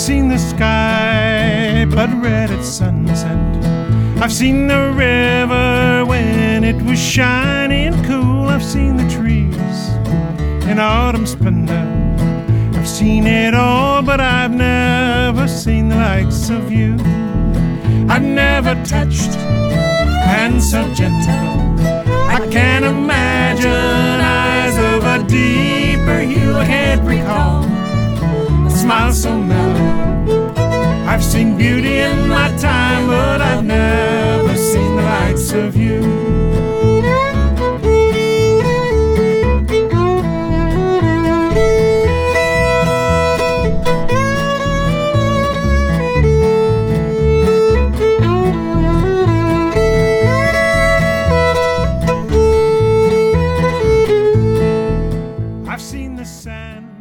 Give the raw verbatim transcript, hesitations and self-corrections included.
seen the sky blood red at sunset. I've seen the river when it was shiny and cool. I've seen the trees in autumn splendor. I've seen it all, but I've never seen the likes of you. I've never touched hands so gentle. I can't imagine eyes of a deeper hue. I can't recall a smile so mellow. I've seen beauty in my time, but I've never seen the likes of you. I've seen the sand